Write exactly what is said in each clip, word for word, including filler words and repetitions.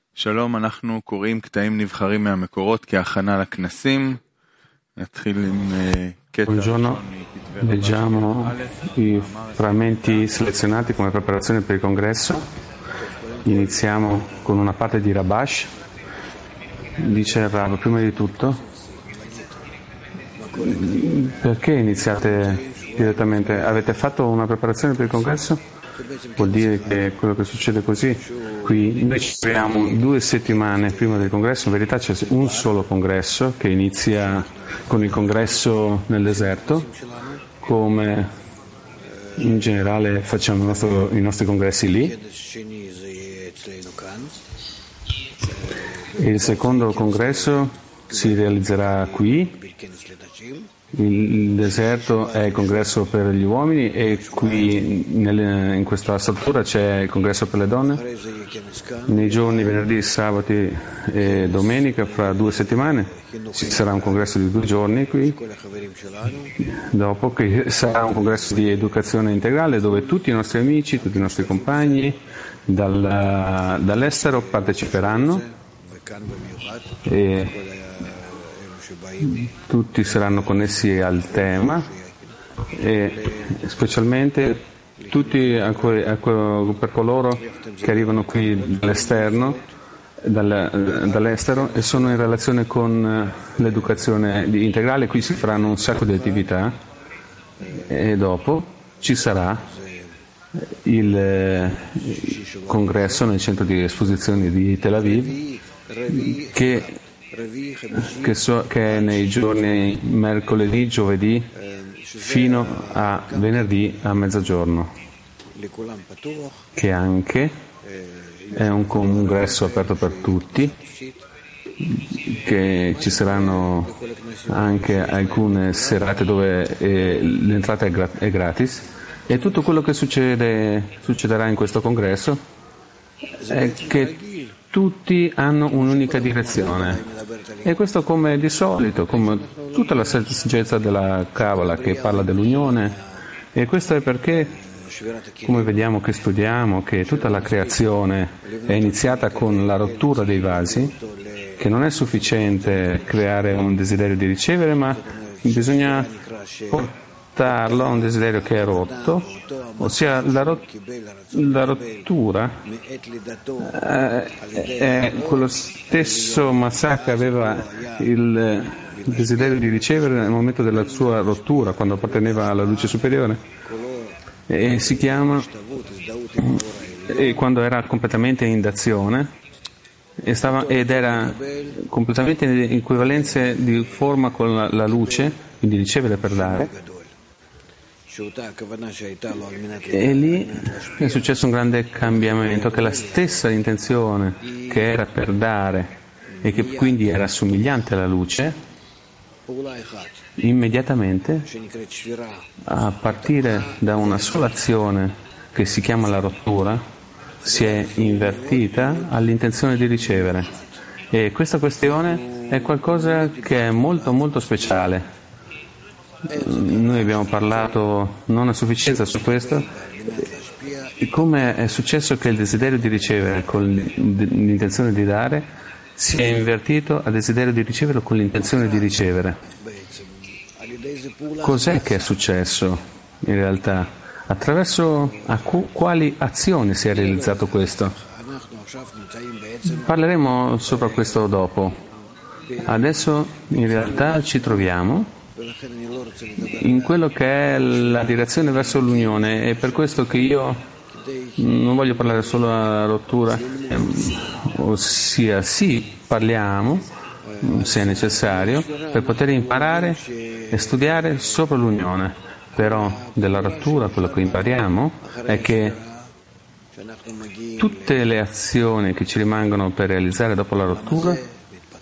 שלום, אנחנו קוראים קטעים נבחרים מהמקורות כהכנה לכנסים. נתחיל עם קטע Buongiorno, leggiamo i frammenti selezionati come preparazione per il congresso. Iniziamo con una parte di Rabash. Dice Rav, prima di tutto, perché iniziate direttamente? Avete fatto una preparazione per il congresso? Vuol dire che quello che succede così, qui noi ci troviamo due settimane prima del congresso, in verità c'è un solo congresso che inizia con il congresso nel deserto, come in generale facciamo il nostro, i nostri congressi lì. E il secondo congresso si realizzerà qui. Il deserto è il congresso per gli uomini e qui nelle, in questa struttura c'è il congresso per le donne. Nei giorni venerdì, sabati e domenica, fra due settimane, ci sarà un congresso di due giorni qui. Dopo che sarà un congresso di educazione integrale dove tutti i nostri amici, tutti i nostri compagni dal, dall'estero parteciperanno e tutti saranno connessi al tema e specialmente tutti a que, a que, per coloro che arrivano qui dall'esterno, dal, dall'estero e sono in relazione con l'educazione integrale. Qui si faranno un sacco di attività e dopo ci sarà il congresso nel centro di esposizioni di Tel Aviv che Che, so, che è nei giorni mercoledì, giovedì fino a venerdì a mezzogiorno, che anche è un congresso aperto per tutti, che ci saranno anche alcune serate dove eh, l'entrata è, gra- è gratis e tutto quello che succede, succederà in questo congresso è che tutti hanno un'unica direzione e questo come di solito, come tutta la saggezza della Kabbalah che parla dell'unione, e questo è perché, come vediamo che studiamo, che tutta la creazione è iniziata con la rottura dei vasi, che non è sufficiente creare un desiderio di ricevere, ma bisogna portarlo a un desiderio che è rotto, ossia la, rot- la rottura eh, è quello stesso Massà che aveva il desiderio di ricevere nel momento della sua rottura, quando apparteneva alla luce superiore, e si chiama e quando era completamente in d'azione e stava, ed era completamente in equivalenza di forma con la, la luce, quindi ricevere per dare. E lì è successo un grande cambiamento, che la stessa intenzione che era per dare e che quindi era somigliante alla luce, immediatamente, a partire da una sola azione che si chiama la rottura, si è invertita all'intenzione di ricevere. E questa questione è qualcosa che è molto molto speciale. Noi abbiamo parlato non a sufficienza su questo, come è successo che il desiderio di ricevere con l'intenzione di dare si è invertito al desiderio di ricevere con l'intenzione di ricevere. Cos'è che è successo in realtà? Attraverso a cu- quali azioni si è realizzato questo? Parleremo sopra questo dopo. Adesso in realtà ci troviamo in quello che è la direzione verso l'unione, e per questo che io non voglio parlare solo della rottura, ossia sì, parliamo se è necessario per poter imparare e studiare sopra l'unione, però della rottura quello che impariamo è che tutte le azioni che ci rimangono per realizzare dopo la rottura,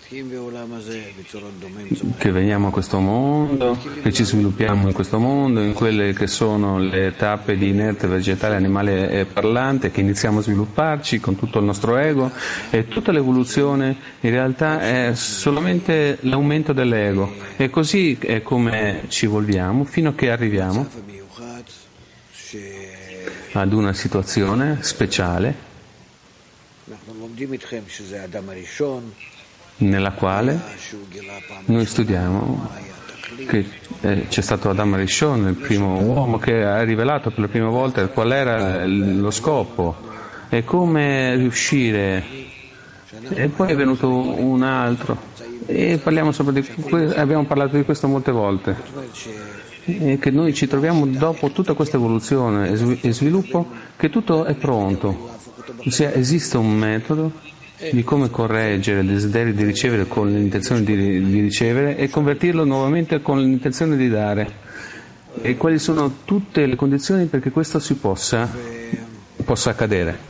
che veniamo a questo mondo, che ci sviluppiamo in questo mondo, in quelle che sono le tappe di inerte, vegetale, animale e parlante, che iniziamo a svilupparci con tutto il nostro ego, e tutta l'evoluzione in realtà è solamente l'aumento dell'ego, e così è come ci evolviamo fino a che arriviamo ad una situazione speciale nella quale noi studiamo che eh, c'è stato Adam Rishon, il primo uomo che ha rivelato per la prima volta qual era lo scopo e come riuscire, e poi è venuto un altro e parliamo sopra di, abbiamo parlato di questo molte volte, e che noi ci troviamo dopo tutta questa evoluzione e sviluppo che tutto è pronto, ossia esiste un metodo di come correggere il desiderio di ricevere con l'intenzione di, di ricevere e convertirlo nuovamente con l'intenzione di dare, e quali sono tutte le condizioni perché questo si possa, possa accadere.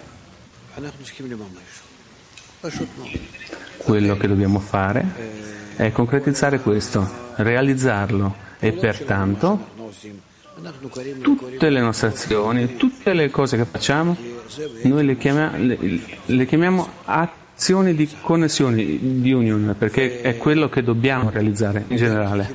Quello che dobbiamo fare è concretizzare questo, realizzarlo, e pertanto tutte le nostre azioni, tutte le cose che facciamo, noi le chiamiamo, le, le chiamiamo azioni di connessione, di unione, perché è quello che dobbiamo realizzare in generale.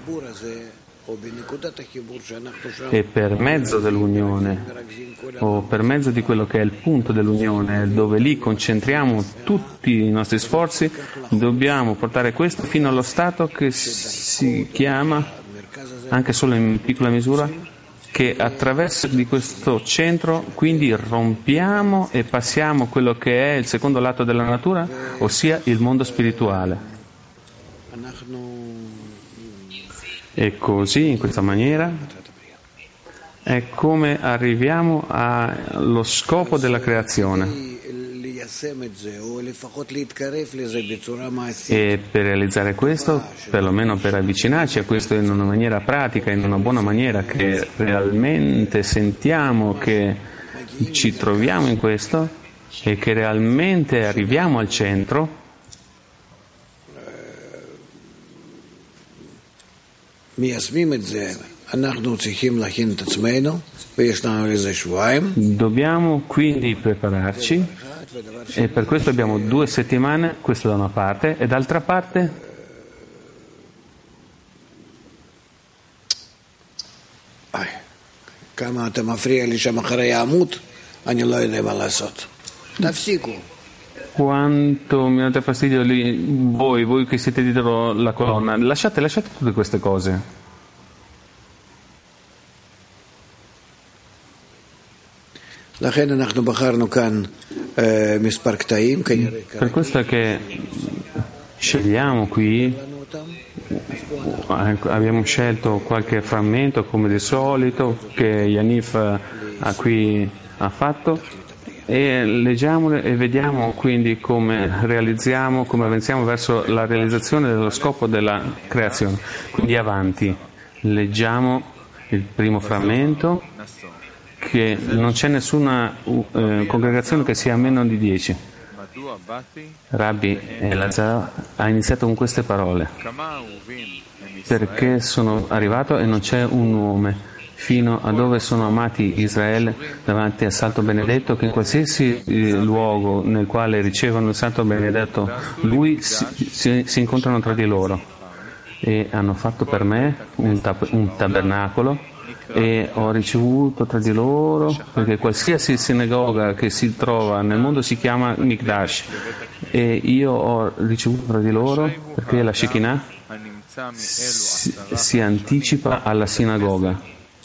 E per mezzo dell'unione, o per mezzo di quello che è il punto dell'unione, dove lì concentriamo tutti i nostri sforzi, dobbiamo portare questo fino allo stato che si chiama, anche solo in piccola misura, che attraverso di questo centro quindi rompiamo e passiamo quello che è il secondo lato della natura, ossia il mondo spirituale. E così, in questa maniera, è come arriviamo allo scopo della creazione. E per realizzare questo, perlomeno per avvicinarci a questo in una maniera pratica, in una buona maniera, che realmente sentiamo che ci troviamo in questo e che realmente arriviamo al centro, dobbiamo quindi prepararci, e per questo abbiamo due settimane, questo da una parte, e d'altra parte quanto mi date fastidio lì, voi, voi che siete dietro la colonna, lasciate, lasciate tutte queste cose. Per questo è che scegliamo qui, abbiamo scelto qualche frammento come di solito che Yanif ha qui ha fatto, e leggiamole e vediamo quindi come realizziamo, come avanziamo verso la realizzazione dello scopo della creazione. Quindi avanti, leggiamo il primo frammento, che non c'è nessuna eh, congregazione che sia meno di dieci. Rabbi Elazar ha iniziato con queste parole: perché sono arrivato e non c'è un nome fino a dove sono amati Israele davanti al Santo Benedetto, che in qualsiasi eh, luogo nel quale ricevono il Santo Benedetto lui si, si, si incontrano tra di loro, e hanno fatto per me un, tab- un tabernacolo, e ho ricevuto tra di loro, perché qualsiasi sinagoga che si trova nel mondo si chiama Mikdash, e io ho ricevuto tra di loro perché la Shekinah si, si anticipa alla sinagoga,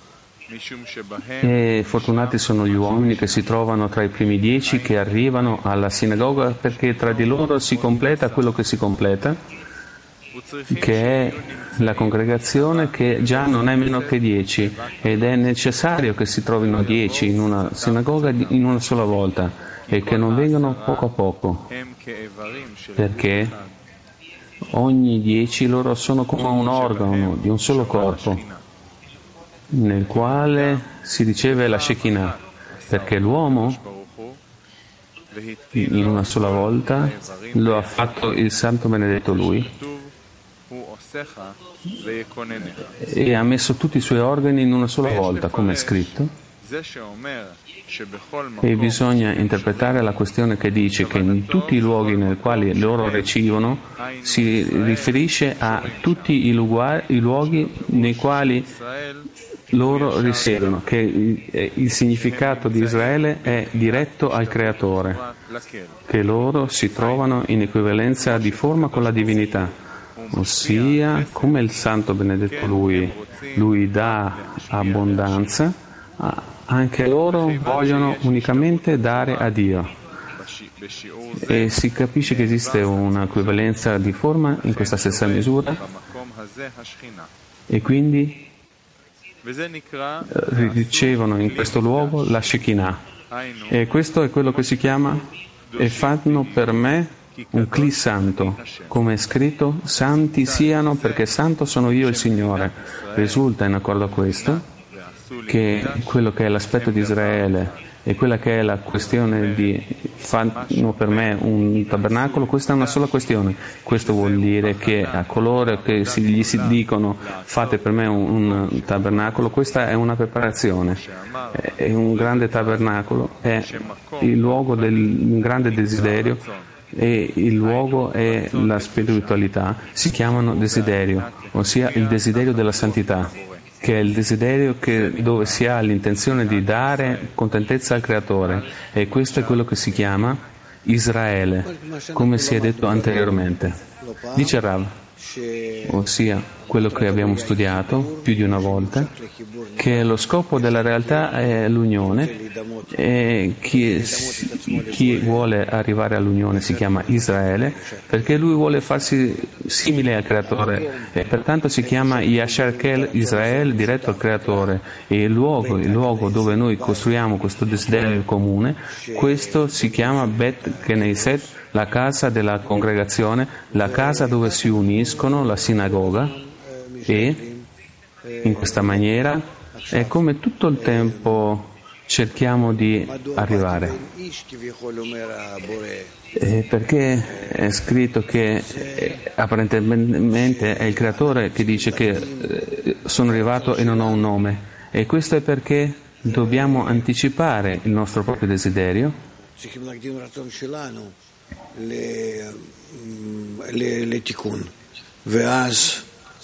e fortunati sono gli uomini che si trovano tra i primi dieci che arrivano alla sinagoga, perché tra di loro si completa quello che si completa, che è la congregazione che già non è meno che dieci, ed è necessario che si trovino dieci in una sinagoga in una sola volta, e che non vengano poco a poco, perché ogni dieci loro sono come un organo di un solo corpo nel quale si riceve la Shekinah, perché l'uomo in una sola volta lo ha fatto il Santo Benedetto lui, e ha messo tutti i suoi organi in una sola volta, come è scritto. E bisogna interpretare la questione che dice che in tutti i luoghi nei quali loro ricevono si riferisce a tutti i luoghi nei quali loro risiedono, che il, il significato di Israele è diretto al Creatore, che loro si trovano in equivalenza di forma con la divinità, ossia come il Santo benedetto Lui, Lui dà abbondanza, anche loro vogliono unicamente dare a Dio. E si capisce che esiste una equivalenza di forma in questa stessa misura e quindi ricevono in questo luogo la Shekinah, e questo è quello che si chiama e fanno per me un cli santo, come è scritto: santi siano perché santo sono io il Signore. Risulta in accordo a questo che quello che è l'aspetto di Israele e quella che è la questione di fanno per me un tabernacolo, questa è una sola questione. Questo vuol dire che a coloro che si, gli si dicono fate per me un, un tabernacolo, questa è una preparazione. È un grande tabernacolo, è il luogo del un grande desiderio, e il luogo è la spiritualità. Si chiamano desiderio, ossia il desiderio della santità, che è il desiderio che, dove si ha l'intenzione di dare contentezza al Creatore, e questo è quello che si chiama Israele, come si è detto anteriormente. Dice Rav, ossia quello che abbiamo studiato più di una volta, che lo scopo della realtà è l'unione, e chi, chi vuole arrivare all'unione si chiama Israele, perché lui vuole farsi simile al Creatore, e pertanto si chiama Yashar Kel Israel, diretto al Creatore. E il luogo, il luogo dove noi costruiamo questo desiderio comune, questo si chiama Bet Knesset, la casa della congregazione, la casa dove si uniscono, la sinagoga, e in questa maniera è come tutto il tempo cerchiamo di arrivare. E perché è scritto che eh, apparentemente è il Creatore che dice che eh, sono arrivato e non ho un nome, e questo è perché dobbiamo anticipare il nostro proprio desiderio le tikun ve'az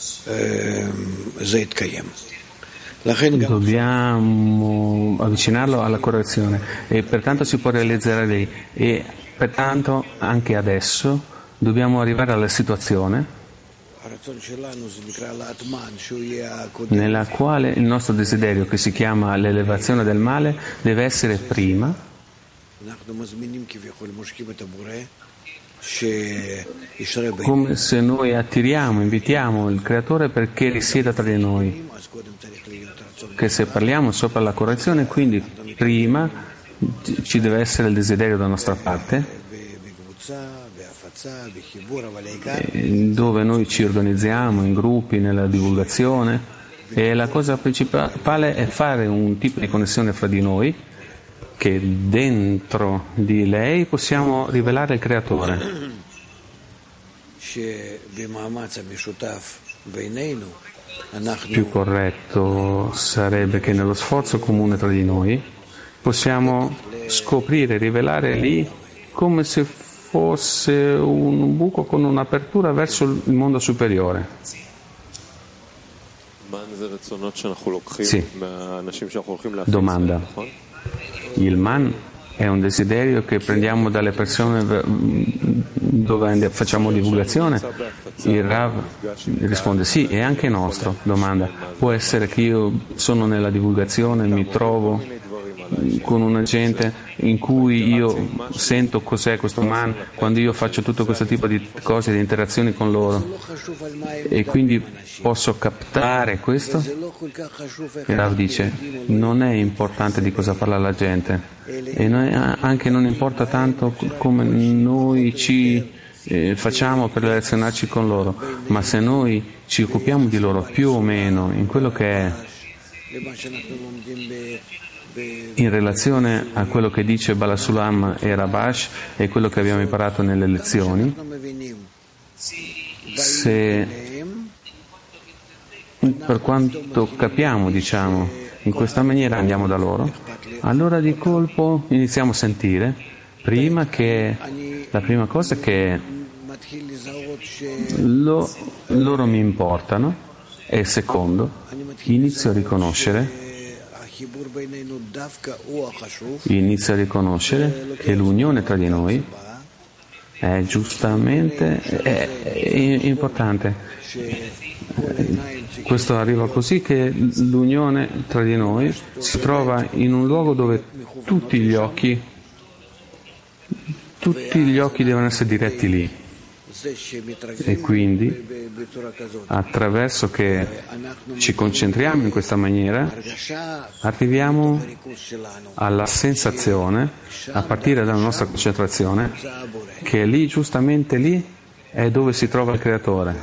dobbiamo avvicinarlo alla correzione, e pertanto si può realizzare lì, e pertanto anche adesso dobbiamo arrivare alla situazione nella quale il nostro desiderio, che si chiama l'elevazione del male, deve essere prima, come se noi attiriamo, invitiamo il Creatore perché risieda tra di noi, che se parliamo sopra la correzione, quindi prima ci deve essere il desiderio da nostra parte, dove noi ci organizziamo in gruppi, nella divulgazione, e la cosa principale è fare un tipo di connessione fra di noi, che dentro di lei possiamo rivelare il Creatore. Più corretto sarebbe che nello sforzo comune tra di noi possiamo scoprire, rivelare lì come se fosse un buco con un'apertura verso il mondo superiore. Sì. Domanda. Il man è un desiderio che prendiamo dalle persone dove facciamo divulgazione? Il Rav risponde sì, è anche nostro. Domanda, può essere che io sono nella divulgazione, mi trovo con una gente in cui io sento cos'è questo man, quando io faccio tutto questo tipo di cose, di interazioni con loro, e quindi posso captare questo? E Rav dice, non è importante di cosa parla la gente, e noi, anche non importa tanto come noi ci eh, facciamo per relazionarci con loro, ma se noi ci occupiamo di loro più o meno in quello che è in relazione a quello che dice Balasulam e Rabash e quello che abbiamo imparato nelle lezioni, se per quanto capiamo, diciamo, in questa maniera andiamo da loro, allora di colpo iniziamo a sentire prima che la prima cosa è che lo, loro mi importano, E secondo, inizio a riconoscere inizio a riconoscere che l'unione tra di noi è giustamente è, è importante. Questo arriva così che l'unione tra di noi si trova in un luogo dove tutti gli occhi tutti gli occhi devono essere diretti lì. E quindi, attraverso che ci concentriamo in questa maniera, arriviamo alla sensazione, a partire dalla nostra concentrazione, che lì, giustamente lì, è dove si trova il Creatore.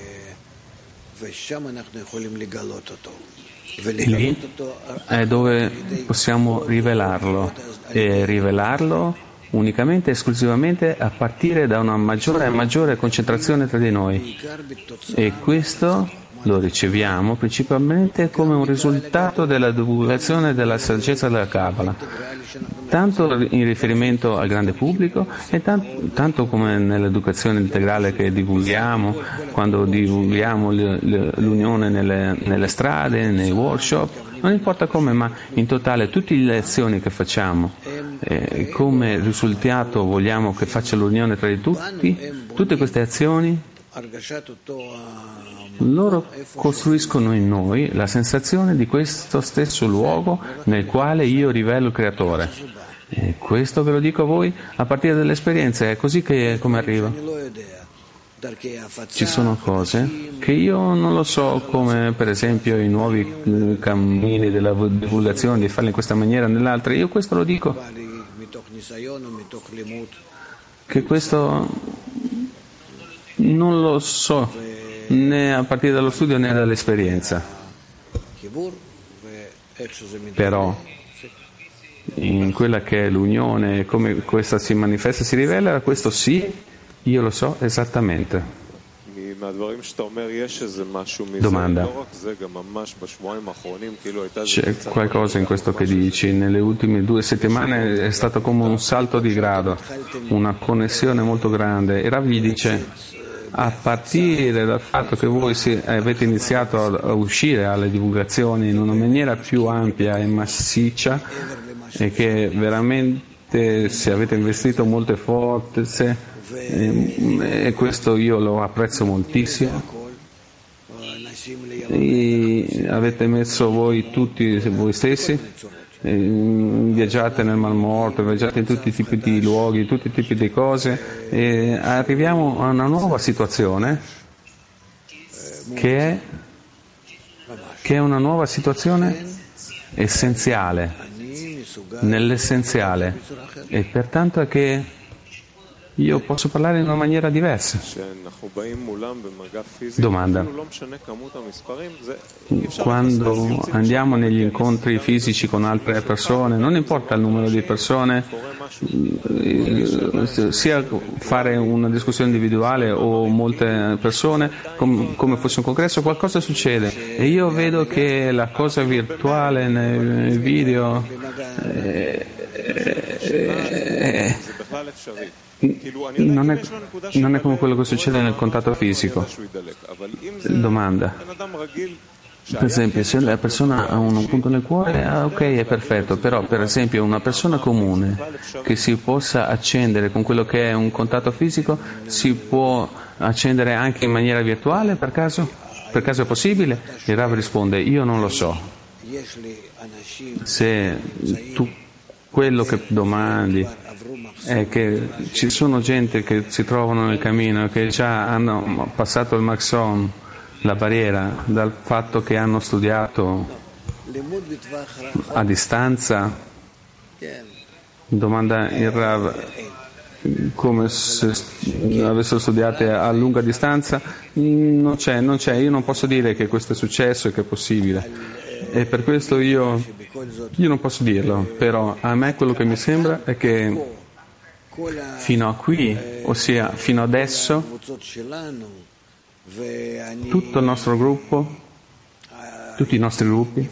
Lì è dove possiamo rivelarlo, e rivelarlo unicamente e esclusivamente a partire da una maggiore e maggiore concentrazione tra di noi, e questo lo riceviamo principalmente come un risultato della divulgazione della saggezza della Kabbalah, tanto in riferimento al grande pubblico e tanto, tanto come nell'educazione integrale che divulghiamo, quando divulghiamo l'unione nelle, nelle strade, nei workshop, non importa come, ma in totale tutte le azioni che facciamo, eh, come risultato vogliamo che faccia l'unione tra di tutti, tutte queste azioni, loro costruiscono in noi la sensazione di questo stesso luogo nel quale io rivelo il Creatore. E questo ve lo dico a voi a partire dall'esperienza, è così che come arriva. Ci sono cose che io non lo so, come per esempio i nuovi cammini della divulgazione, di farli in questa maniera o nell'altra. Io questo lo dico, che questo non lo so né a partire dallo studio né dall'esperienza. Però in quella che è l'unione, come questa si manifesta, si rivela, questo sì, io lo so esattamente. Domanda. C'è qualcosa in questo che dici? Nelle ultime due settimane è stato come un salto di grado, una connessione molto grande. E Rav gli dice, a partire dal fatto che voi si, avete iniziato a, a uscire alle divulgazioni in una maniera più ampia e massiccia, e che veramente se avete investito molte forze, e questo io lo apprezzo moltissimo, e avete messo voi tutti voi stessi, viaggiate nel Mar Morto, viaggiate in tutti i tipi di luoghi, tutti i tipi di cose, e arriviamo a una nuova situazione che è, che è una nuova situazione essenziale, nell'essenziale, e pertanto è che io posso parlare in una maniera diversa. Domanda. Quando andiamo negli incontri fisici con altre persone, non importa il numero di persone, sia fare una discussione individuale o molte persone, come fosse un congresso, qualcosa succede. E io vedo che la cosa virtuale nei video è, è, Non è, non è come quello che succede nel contatto fisico. Domanda. Per esempio, se la persona ha un punto nel cuore, ah, ok, è perfetto, però per esempio una persona comune che si possa accendere con quello che è un contatto fisico, si può accendere anche in maniera virtuale, per caso? Per caso è possibile? Il Rav risponde, io non lo so. Se tu quello che domandi è che ci sono gente che si trovano nel cammino, che già hanno passato il Maxon, la barriera, dal fatto che hanno studiato a distanza. Domanda il Rav, come se avessero studiato a lunga distanza. Non c'è, non c'è, io non posso dire che questo è successo e che è possibile, e per questo io, io non posso dirlo, però a me quello che mi sembra è che fino a qui, ossia fino adesso, tutto il nostro gruppo, tutti i nostri gruppi,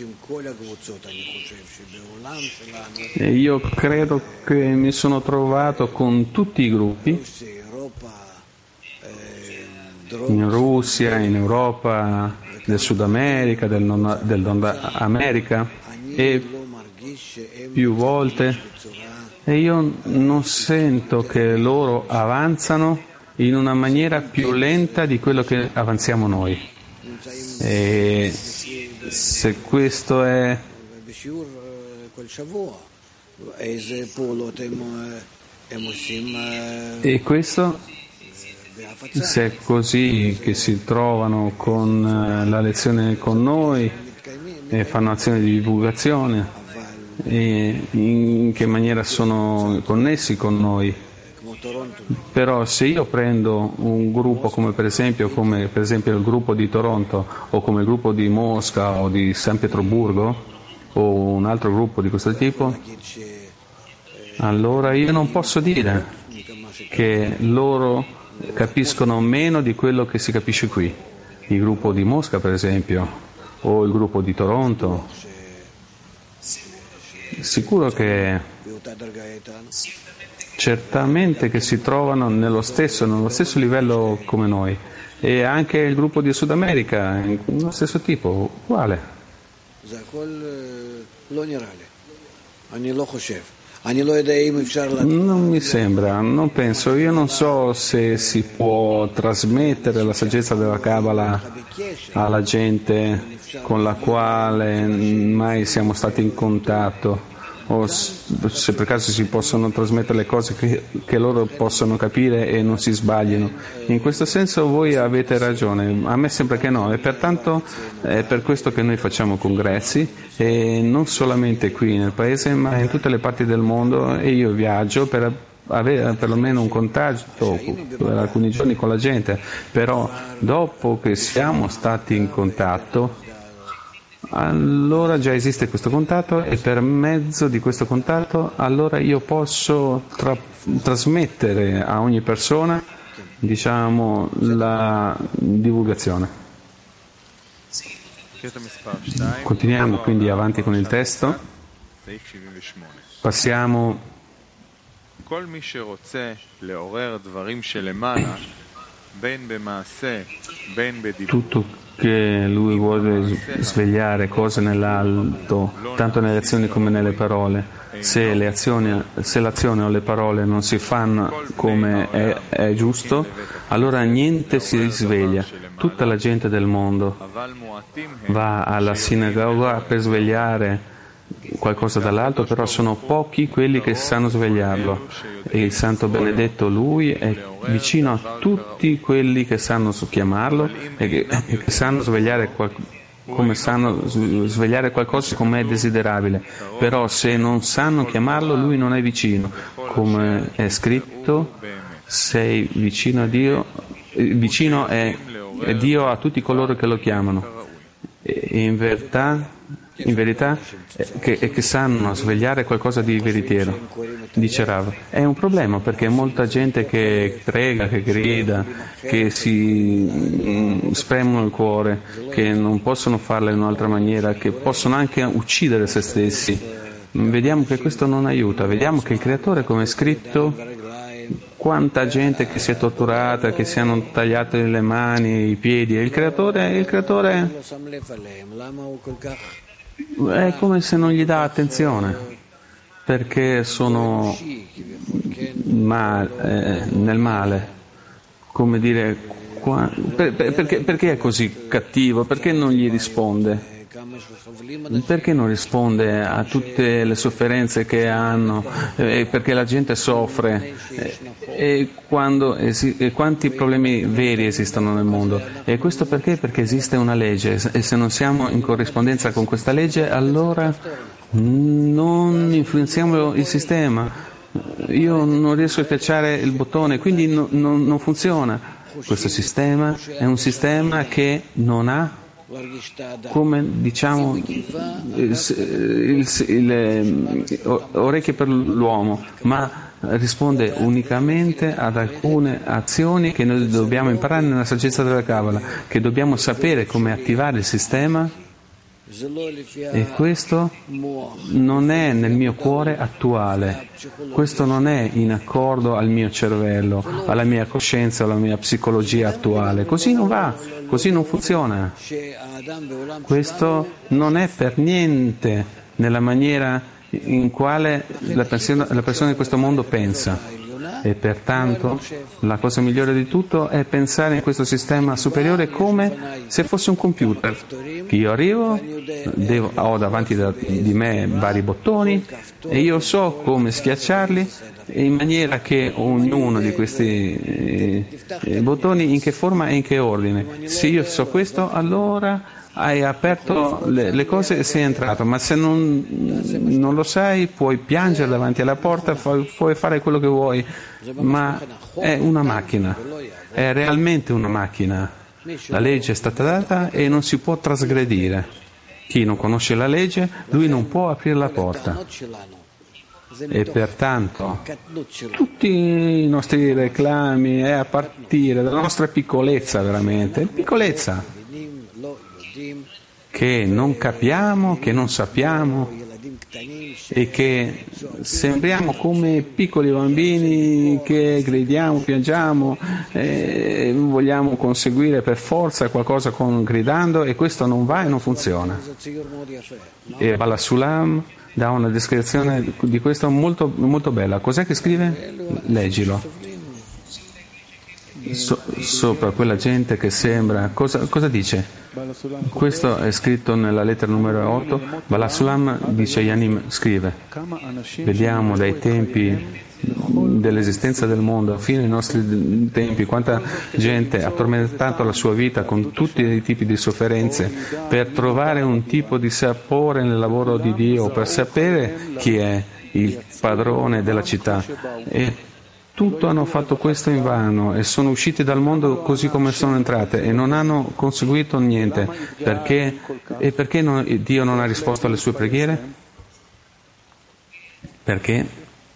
e io credo che mi sono trovato con tutti i gruppi in Russia, in Europa, del Sud America, del, non, del Nord America, e più volte, e io non sento che loro avanzano in una maniera più lenta di quello che avanziamo noi. E se questo è e questo se è così che si trovano con la lezione con noi e fanno azioni di divulgazione, e in che maniera sono connessi con noi. Però se io prendo un gruppo come per esempio come per esempio il gruppo di Toronto, o come il gruppo di Mosca o di San Pietroburgo, o un altro gruppo di questo tipo, allora io non posso dire che loro capiscono meno di quello che si capisce qui. Il gruppo di Mosca per esempio, o il gruppo di Toronto, sicuro che certamente che si trovano nello stesso, nello stesso livello come noi, e anche il gruppo di Sud America, nello stesso tipo, uguale. Non mi sembra, non penso, io non so se si può trasmettere la saggezza della Kabbalah alla gente con la quale mai siamo stati in contatto, o se per caso si possono trasmettere le cose che, che loro possono capire e non si sbagliano. In questo senso voi avete ragione, a me sembra che no, e pertanto è per questo che noi facciamo congressi, e non solamente qui nel paese ma in tutte le parti del mondo, e io viaggio per avere perlomeno un contatto per alcuni giorni con la gente. Però dopo che siamo stati in contatto, allora già esiste questo contatto, e per mezzo di questo contatto allora io posso tra- trasmettere a ogni persona, diciamo, la divulgazione. Continuiamo quindi avanti con il testo. Passiamo. Tutto che lui vuole svegliare cose nell'alto, tanto nelle azioni come nelle parole. Se, le azioni, se l'azione o le parole non si fanno come è, è giusto, allora niente si risveglia. Tutta la gente del mondo va alla sinagoga per svegliare qualcosa dall'alto, però sono pochi quelli che sanno svegliarlo, e il Santo Benedetto lui è vicino a tutti quelli che sanno chiamarlo e che, e che sanno svegliare qualcosa, come sanno svegliare qualcosa come è desiderabile. Però se non sanno chiamarlo, lui non è vicino. Come è scritto, sei vicino a Dio, vicino è, è Dio a tutti coloro che lo chiamano. E in verità in verità eh, che, che sanno svegliare qualcosa di veritiero. Dice Rav, è un problema perché molta gente che prega, che grida, che si mm, spremono il cuore, che non possono farla in un'altra maniera, che possono anche uccidere se stessi. Vediamo che questo non aiuta. Vediamo che il Creatore, come è scritto, quanta gente che si è torturata, che si hanno tagliate le mani, i piedi, e il Creatore, il Creatore è come se non gli dà attenzione, perché sono ma, eh, nel male, come dire, qua, per, per, perché, perché è così cattivo, perché non gli risponde? Perché non risponde a tutte le sofferenze che hanno, eh, perché la gente soffre, eh, e, quando esi- e quanti problemi veri esistono nel mondo. E questo perché? Perché esiste una legge, e se non siamo in corrispondenza con questa legge, allora non influenziamo il sistema. Io non riesco a schiacciare il bottone, quindi no, no, non funziona. Questo sistema è un sistema che non ha, come diciamo, il, il, il, orecchie per l'uomo, ma risponde unicamente ad alcune azioni che noi dobbiamo imparare nella saggezza della Kabbalah, che dobbiamo sapere come attivare il sistema E questo non è nel mio cuore attuale, questo non è in accordo al mio cervello, alla mia coscienza, alla mia psicologia attuale. Così non va, così non funziona. Questo non è per niente nella maniera in quale la persona, la persona di questo mondo pensa. E pertanto la cosa migliore di tutto è pensare in questo sistema superiore come se fosse un computer. Che io arrivo, devo, ho davanti da, di me vari bottoni e io so come schiacciarli in maniera che ognuno di questi eh, bottoni in che forma e in che ordine. Se io so questo, allora hai aperto le, le cose e sei entrato, ma se non, non lo sai puoi piangere davanti alla porta, puoi fare quello che vuoi, ma è una macchina, è realmente una macchina. La legge è stata data e non si può trasgredire. Chi non conosce la legge, lui non può aprire la porta. E pertanto tutti i nostri reclami è a partire dalla nostra piccolezza, veramente, piccolezza. Che non capiamo, che non sappiamo e che sembriamo come piccoli bambini che gridiamo, piangiamo, e vogliamo conseguire per forza qualcosa con gridando e questo non va e non funziona. E Bala Sulam dà una descrizione di questo molto, molto bella. Cos'è che scrive? Leggilo. So, sopra quella gente che sembra, cosa, cosa dice? Questo è scritto nella lettera numero otto. Bala Sulam dice, Yanim scrive, vediamo dai tempi dell'esistenza del mondo fino ai nostri tempi quanta gente ha tormentato la sua vita con tutti i tipi di sofferenze per trovare un tipo di sapore nel lavoro di Dio, per sapere chi è il padrone della città. E tutto hanno fatto questo invano e sono usciti dal mondo così come sono entrate e non hanno conseguito niente. Perché? E perché non, Dio non ha risposto alle sue preghiere? Perché?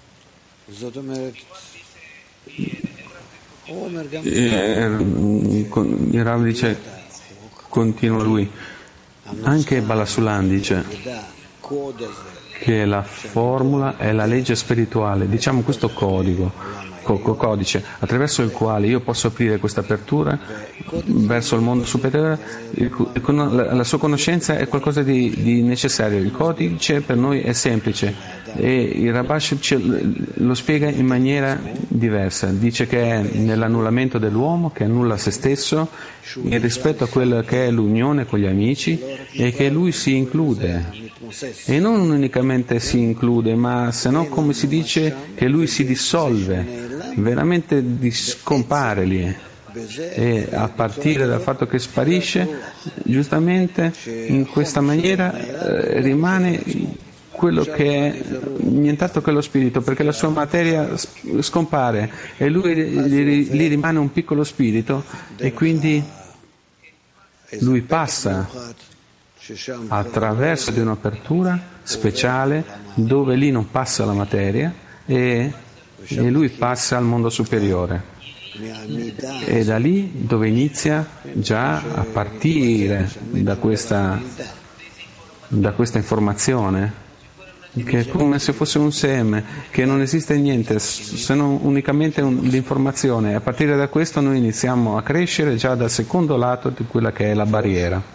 Il Rav dice, continua lui, anche Bala Sulam dice che la formula è la legge spirituale, diciamo questo codigo, codice attraverso il quale io posso aprire questa apertura verso il mondo superiore. La sua conoscenza è qualcosa di, di necessario, il codice per noi è semplice e il Rabash lo spiega in maniera diversa, dice che è nell'annullamento dell'uomo che annulla se stesso in rispetto a quella che è l'unione con gli amici e che lui si include e non unicamente si include, ma se no, come si dice, che lui si dissolve, veramente scompare lì. E a partire dal fatto che sparisce, giustamente in questa maniera eh, rimane quello che è nient'altro che lo spirito, perché la sua materia scompare e lui gli, gli rimane un piccolo spirito e quindi lui passa attraverso di un'apertura speciale dove lì non passa la materia e, e lui passa al mondo superiore. E da lì dove inizia già a partire da questa, da questa informazione che è come se fosse un seme, che non esiste niente se non unicamente un, l'informazione. A partire da questo noi iniziamo a crescere già dal secondo lato di quella che è la barriera.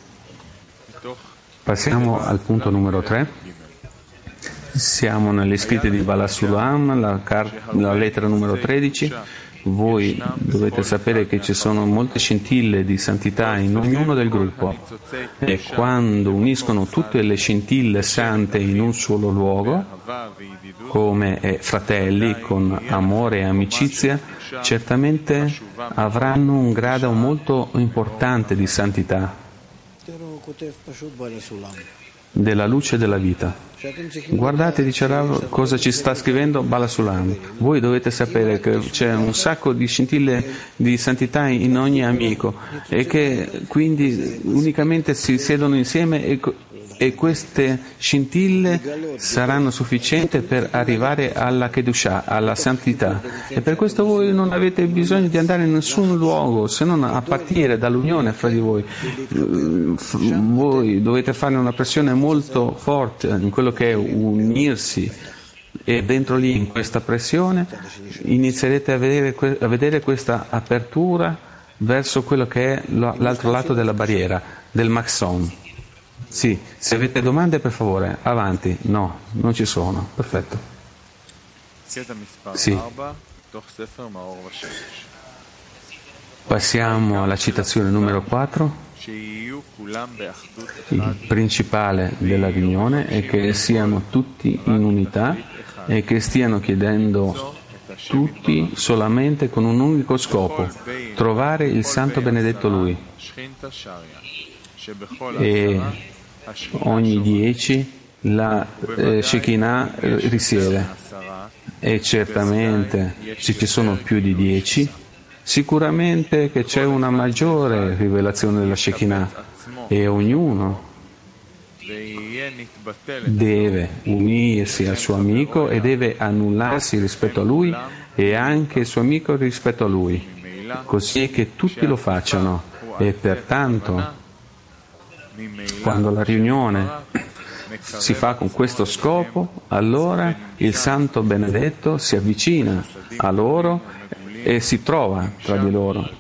Passiamo al punto numero tre. Siamo negli scritti di Bala Sulam, la, car- la lettera numero tredici. Voi dovete sapere che ci sono molte scintille di santità in ognuno del gruppo e quando uniscono tutte le scintille sante in un solo luogo, come fratelli con amore e amicizia, certamente avranno un grado molto importante di santità, della luce della vita. Guardate, dice Rav, cosa ci sta scrivendo Bala Sulam. Voi dovete sapere che c'è un sacco di scintille di santità in ogni amico e che quindi unicamente si siedono insieme e, e queste scintille saranno sufficienti per arrivare alla Kedushah, alla santità. E per questo voi non avete bisogno di andare in nessun luogo se non a partire dall'unione fra di voi. Voi dovete fare una pressione molto forte in quello che è unirsi, e dentro lì, in questa pressione, inizierete a vedere, a vedere questa apertura verso quello che è l'altro lato della barriera, del Maxon. Sì, se avete domande per favore, avanti. No, non ci sono. Perfetto. Sì. Passiamo alla citazione numero quattro. Il principale della riunione è che siano tutti in unità e che stiano chiedendo tutti solamente con un unico scopo, trovare il Santo Benedetto Lui. E ogni dieci la eh, Shekinah risiede, e certamente se ci sono più di dieci, sicuramente che c'è una maggiore rivelazione della Shekinah, e ognuno deve unirsi al suo amico e deve annullarsi rispetto a lui e anche il suo amico rispetto a lui, così che tutti lo facciano. E pertanto, quando la riunione si fa con questo scopo, allora il Santo Benedetto si avvicina a loro e si trova tra di loro,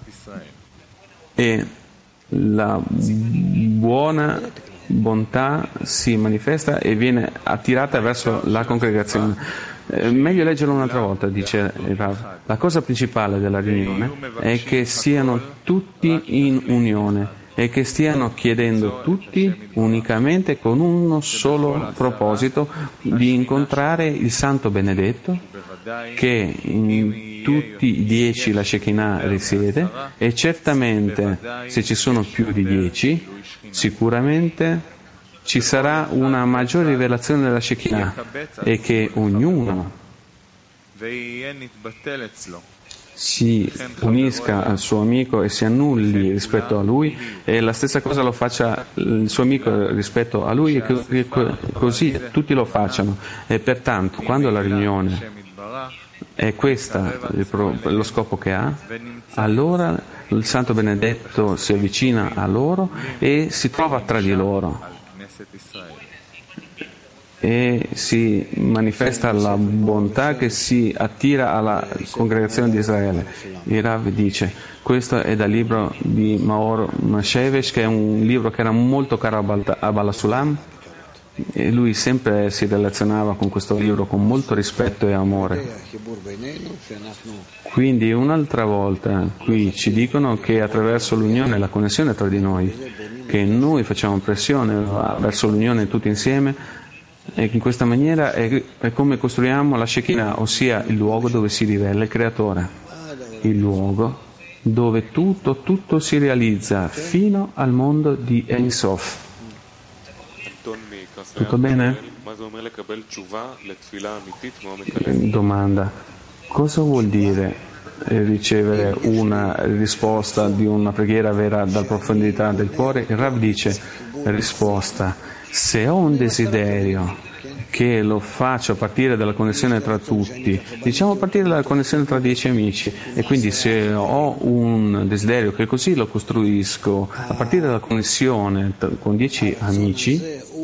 e la buona bontà si manifesta e viene attirata verso la congregazione. Eh, meglio leggerlo un'altra volta, dice Rav. La cosa principale della riunione è che siano tutti in unione e che stiano chiedendo tutti unicamente con uno solo proposito, di incontrare il Santo Benedetto, che in tutti i dieci la Shekinah risiede, e certamente se ci sono più di dieci, sicuramente ci sarà una maggiore rivelazione della Shekinah, e che ognuno si unisca al suo amico e si annulli rispetto a lui, e la stessa cosa lo faccia il suo amico rispetto a lui, e così tutti lo facciano. E pertanto, quando la riunione è questa lo scopo che ha, allora il Santo Benedetto si avvicina a loro e si trova tra di loro, e si manifesta la bontà che si attira alla congregazione di Israele. Il Rav dice, questo è dal libro di Maor Mashevesh, che è un libro che era molto caro a Baal HaSulam, e lui sempre si relazionava con questo libro con molto rispetto e amore. Quindi un'altra volta qui ci dicono che attraverso l'unione e la connessione tra di noi, che noi facciamo pressione verso l'unione tutti insieme, e in questa maniera è, è come costruiamo la Shekinah, ossia il luogo dove si rivela il Creatore, il luogo dove tutto, tutto si realizza fino al mondo di Ein Sof. Tutto bene? Domanda: cosa vuol dire ricevere una risposta di una preghiera vera dalla profondità del cuore? Il Rav dice, risposta: se ho un desiderio che lo faccio a partire dalla connessione tra tutti, diciamo a partire dalla connessione tra dieci amici, e quindi se ho un desiderio che così lo costruisco a partire dalla connessione con dieci amici,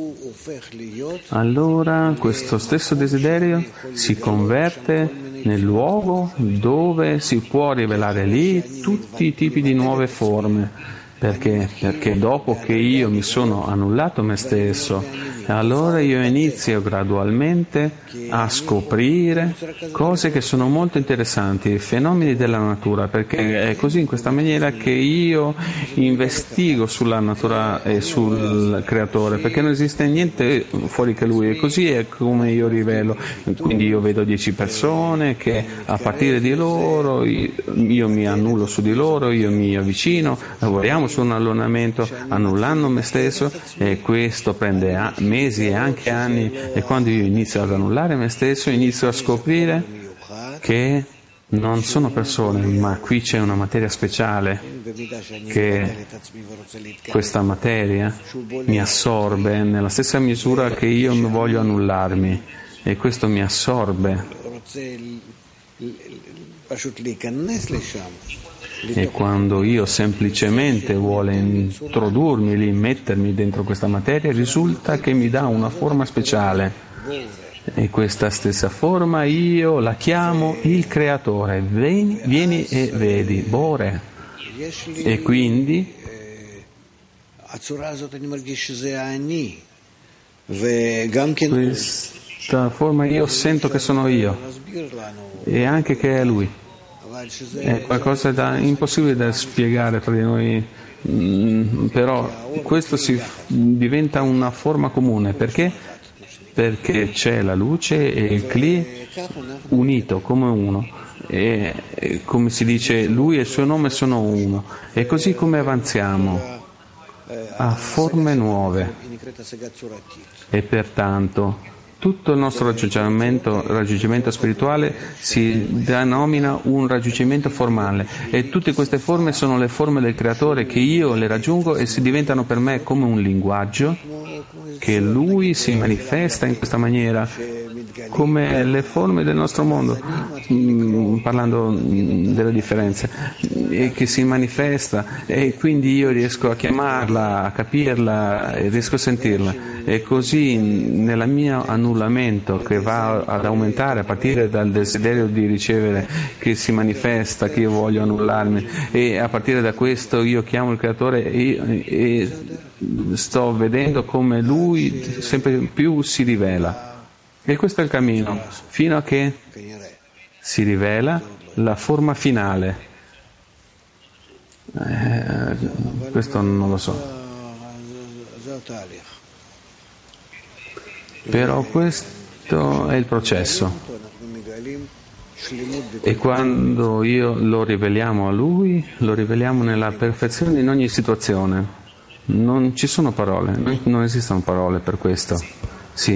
allora questo stesso desiderio si converte nel luogo dove si può rivelare lì tutti i tipi di nuove forme. Perché? Perché dopo che io mi sono annullato me stesso, allora io inizio gradualmente a scoprire cose che sono molto interessanti, fenomeni della natura, perché è così, in questa maniera, che io investigo sulla natura e sul creatore, perché non esiste niente fuori che lui, e così è come io rivelo. Quindi io vedo dieci persone che a partire di loro io, io mi annullo su di loro, io mi avvicino, lavoriamo su un allonamento annullando me stesso, e questo prende a, mesi e anche anni, e quando io inizio ad annullare me stesso inizio a scoprire che non sono persone, ma qui c'è una materia speciale che questa materia mi assorbe nella stessa misura che io voglio annullarmi, e questo mi assorbe. E quando io semplicemente vuole introdurmi lì, mettermi dentro questa materia, risulta che mi dà una forma speciale. E questa stessa forma io la chiamo il creatore. Vieni, vieni e vedi, Bore. E quindi questa forma io sento che sono io e anche che è lui. È qualcosa da impossibile da spiegare tra di noi, mm, però questo si diventa una forma comune. Perché? Perché c'è la luce e il Kli unito come uno, e, e come si dice, lui e il suo nome sono uno, e così come avanziamo a forme nuove, e pertanto tutto il nostro raggiungimento, raggiungimento spirituale si denomina un raggiungimento formale, e tutte queste forme sono le forme del creatore che io le raggiungo e si diventano per me come un linguaggio che lui si manifesta in questa maniera, come le forme del nostro mondo, mm, parlando delle differenze, e che si manifesta, e quindi io riesco a chiamarla, a capirla, e riesco a sentirla, e così nella mia annullamento che va ad aumentare a partire dal desiderio di ricevere che si manifesta, che io voglio annullarmi, e a partire da questo io chiamo il creatore e, e sto vedendo come lui sempre più si rivela. E questo è il cammino, fino a che si rivela la forma finale. Eh, questo non lo so. Però questo è il processo. E quando io lo riveliamo a lui, lo riveliamo nella perfezione in ogni situazione. Non ci sono parole, non esistono parole per questo. Sì.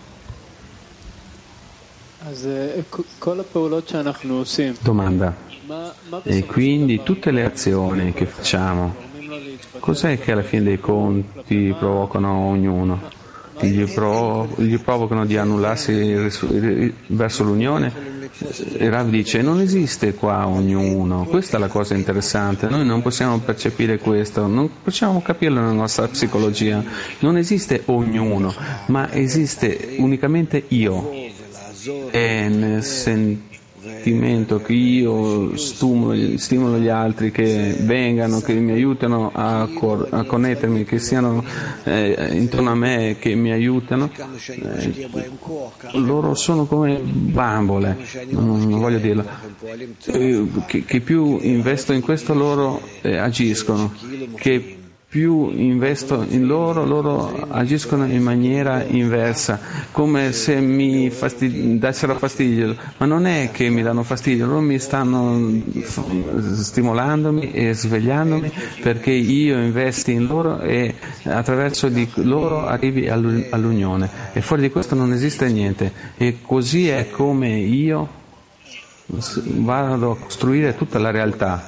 Domanda. E quindi tutte le azioni che facciamo, cos'è che alla fine dei conti provocano ognuno? Gli, provo- gli provocano di annullarsi verso l'unione? E Rav dice, non esiste qua ognuno. Questa è la cosa interessante, noi non possiamo percepire questo, non possiamo capirlo nella nostra psicologia. Non esiste ognuno, ma esiste unicamente io. E nel sentimento che io stimolo, stimolo gli altri che vengano, che mi aiutano a, cor- a connettermi, che siano eh, intorno a me, che mi aiutano, eh, loro sono come bambole, non, non voglio dirlo, eh, che, che più investo in questo loro eh, agiscono, che più investo in loro, loro agiscono in maniera inversa, come se mi fastid- dessero fastidio, ma non è che mi danno fastidio, loro mi stanno stimolandomi e svegliandomi perché io investi in loro e attraverso di loro arrivi all'unione, e fuori di questo non esiste niente, e così è come io vado a costruire tutta la realtà.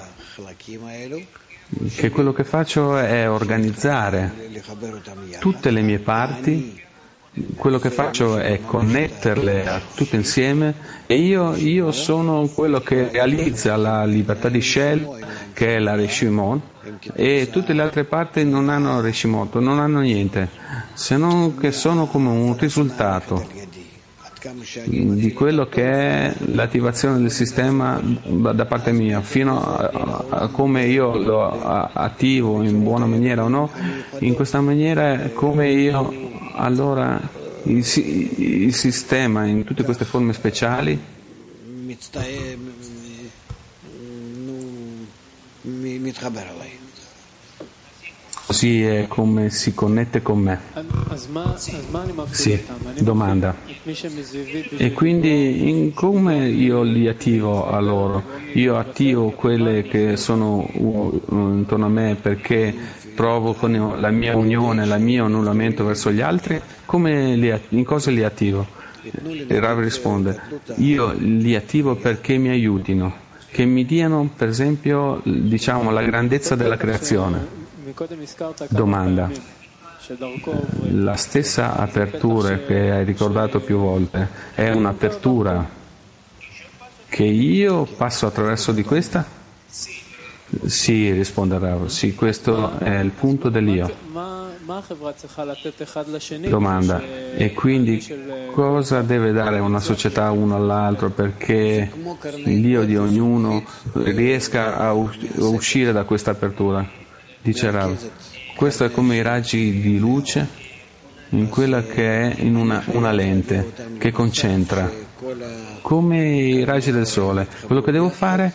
Che quello che faccio è organizzare tutte le mie parti, quello che faccio è connetterle a tutte insieme, e io, io sono quello che realizza la libertà di Shell, che è la Reshimon, e tutte le altre parti non hanno Reshimot, non hanno niente, se non che sono come un risultato di quello che è l'attivazione del sistema da parte mia, fino a, a come io lo attivo in buona maniera o no, in questa maniera come io allora il, il sistema in tutte queste forme speciali così è come si connette con me. Sì, domanda. E quindi in come io li attivo a loro? Io attivo quelle che sono intorno a me perché provocano la mia unione, il mio annullamento verso gli altri? Come li, in cosa li attivo? E Rav risponde: io li attivo perché mi aiutino, che mi diano, per esempio, diciamo, la grandezza della creazione. Domanda: la stessa apertura che hai ricordato più volte è un'apertura che io passo attraverso di questa? Sì, risponde Rav, sì, questo è il punto dell'io. Domanda: e quindi cosa deve dare una società uno all'altro perché l'io di ognuno riesca a uscire da questa apertura? Dice Rav: questo è come i raggi di luce in quella che è in una, una lente che concentra, come i raggi del sole. Quello che devo fare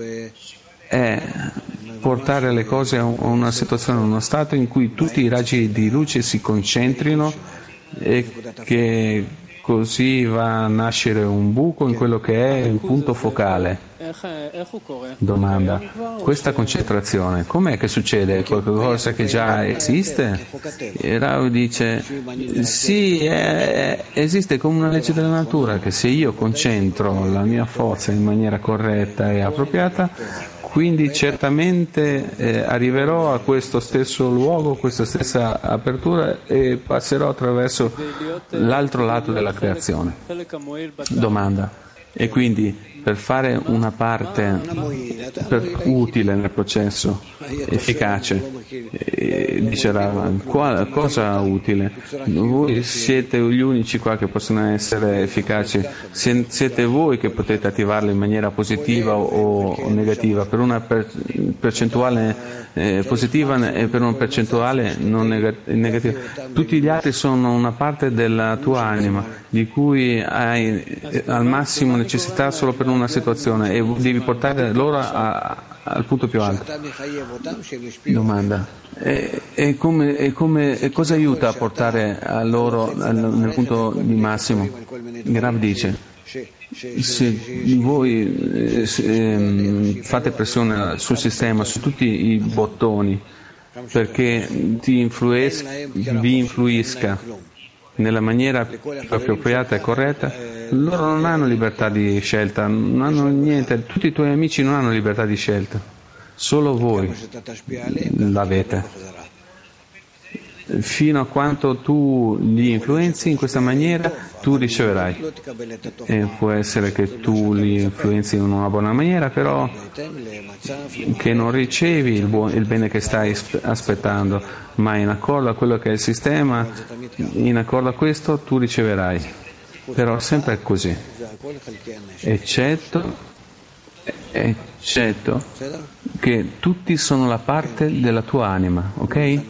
è portare le cose a una situazione, a uno stato in cui tutti i raggi di luce si concentrino e che così va a nascere un buco in quello che è il punto focale. Domanda: questa concentrazione, com'è che succede? Qualcosa che già esiste? E Rav dice: sì, è, esiste come una legge della natura, che se io concentro la mia forza in maniera corretta e appropriata, quindi certamente eh, arriverò a questo stesso luogo, questa stessa apertura e passerò attraverso l'altro lato della creazione. Domanda: e quindi per fare una parte per, utile nel processo, efficace, eh, dice Rav, qual, cosa utile? Voi siete gli unici qua che possono essere efficaci, Se, siete voi che potete attivarlo in maniera positiva o, o negativa, per una per, percentuale eh, positiva e per una percentuale non negativa. Tutti gli altri sono una parte della tua anima di cui hai eh, al massimo necessità solo per una situazione e devi portare loro a, a, al punto più alto. Domanda: e, e, come, e, come, e cosa aiuta a portare a loro al, nel punto di massimo? Rav dice: se voi eh, eh, fate pressione sul sistema, su tutti i bottoni perché ti influes- vi influisca nella maniera più appropriata e corretta, loro non hanno libertà di scelta, non hanno niente, tutti i tuoi amici non hanno libertà di scelta, solo voi l'avete. Fino a quanto tu li influenzi in questa maniera, tu riceverai. E può essere che tu li influenzi in una buona maniera, però che non ricevi il, buon, il bene che stai aspettando, ma in accordo a quello che è il sistema, in accordo a questo tu riceverai. Però sempre è così. Eccetto, eccetto che tutti sono la parte della tua anima, ok?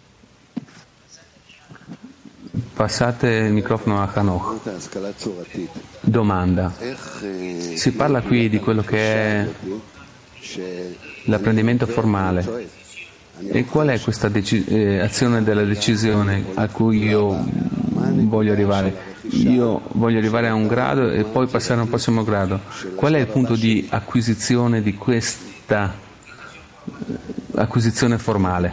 Passate il microfono a Hanoch. Domanda: si parla qui di quello che è l'apprendimento formale. E qual è questa deci- eh, azione della decisione a cui io voglio arrivare? Io voglio arrivare a un grado e poi passare a un prossimo grado. Qual è il punto di acquisizione di questa acquisizione formale?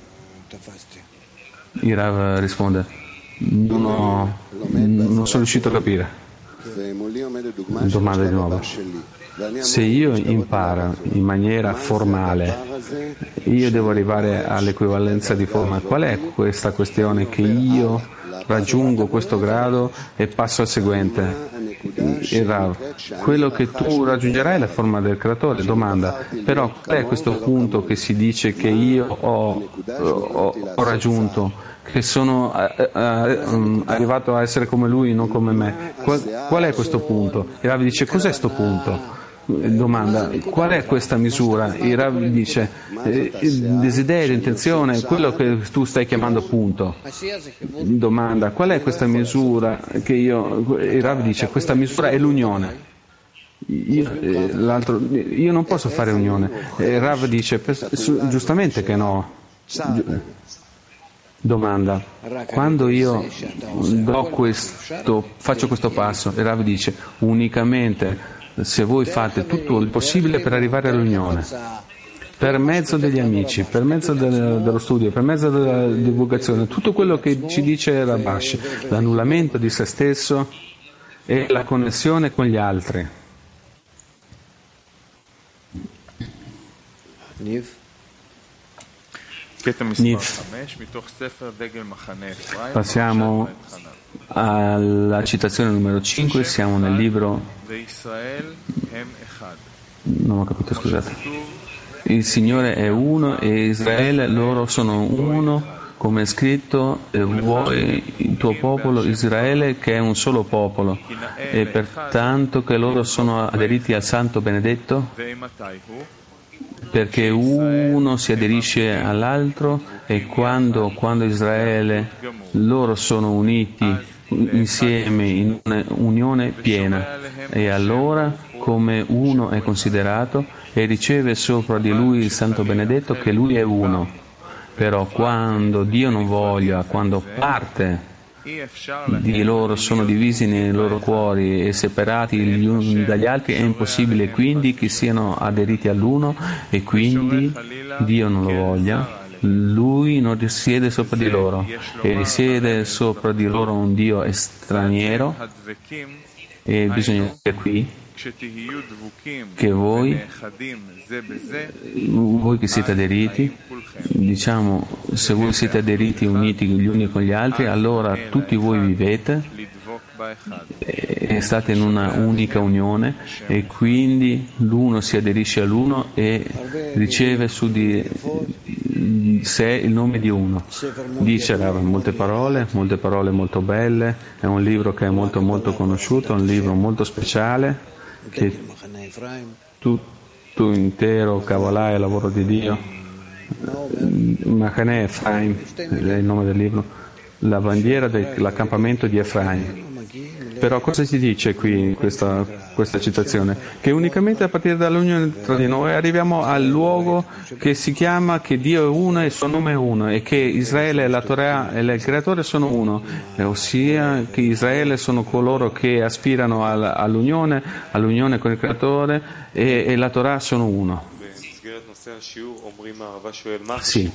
Il Rav risponde: Non, ho, non sono riuscito a capire. Domanda di nuovo: se io imparo in maniera formale, io devo arrivare all'equivalenza di forma. Qual è questa questione che io raggiungo questo grado e passo al seguente? Il Rav: quello che tu raggiungerai è la forma del creatore. Domanda: però qual è questo punto che si dice che io ho, ho, ho raggiunto, che sono eh, eh, um, arrivato a essere come lui, non come me? Qual, qual è questo punto? Il Rav dice: cos'è questo punto? Domanda: qual è questa misura? Il Rav dice: eh, desiderio, intenzione, quello che tu stai chiamando punto. Domanda: qual è questa misura che io... Il Rav dice: questa misura è l'unione. Io, eh, l'altro, io non posso fare unione. Il Rav dice: giustamente che no. Domanda: quando io do questo, faccio questo passo, il Rav dice: unicamente se voi fate tutto il possibile per arrivare all'unione, per mezzo degli amici, per mezzo del, dello studio, per mezzo della divulgazione, tutto quello che ci dice Rabash, l'annullamento di se stesso, e la connessione con gli altri. Niv. Passiamo alla citazione numero cinque, siamo nel libro, non ho capito, scusate. Il Signore è uno e Israele, loro sono uno, come è scritto, e vuoi il tuo popolo Israele che è un solo popolo, e pertanto che loro sono aderiti al Santo Benedetto, perché uno si aderisce all'altro, e quando, quando Israele, loro sono uniti insieme in un'unione piena, e allora come uno è considerato e riceve sopra di lui il Santo Benedetto, che lui è uno. Però quando Dio non voglia, quando parte di loro sono divisi nei loro cuori e separati gli uni dagli altri, è impossibile quindi che siano aderiti all'uno, e quindi Dio non lo voglia, Lui non risiede sopra di loro, e risiede sopra di loro un Dio straniero, e bisogna dire qui che voi, voi che siete aderiti, diciamo, se voi siete aderiti, uniti gli uni con gli altri, allora tutti voi vivete e state in una unica unione, e quindi l'uno si aderisce all'uno e riceve su di sé il nome di uno. Dice Rav, molte parole, molte parole molto belle, è un libro che è molto molto conosciuto, un libro molto speciale, che tutto intero Kabbalah è il lavoro di Dio. Machane Efraim è il nome del libro, la bandiera dell'accampamento di Efraim. Però cosa si dice qui in questa, questa citazione? Che unicamente a partire dall'unione tra di noi arriviamo al luogo che si chiama che Dio è uno e il suo nome è uno, e che Israele, la Torah e il Creatore sono uno, ossia che Israele sono coloro che aspirano all'unione, all'unione con il Creatore, e, e la Torah sono uno. Sì.